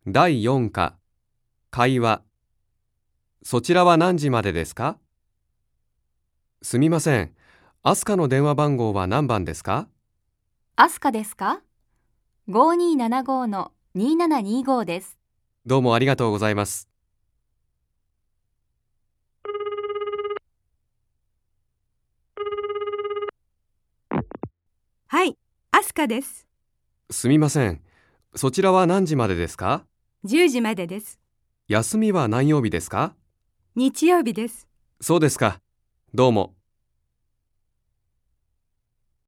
第4課、会話。そちらは何時までですか？すみません。アスカの電話番号は何番ですか？ アスカですか？ 5275-2725 です。 どうもありがとうございます。 はい、アスカです。 すみません。そちらは何時までですか？ 10時までです。 休みは何曜日ですか？ 日曜日です。 そうですか。どうも。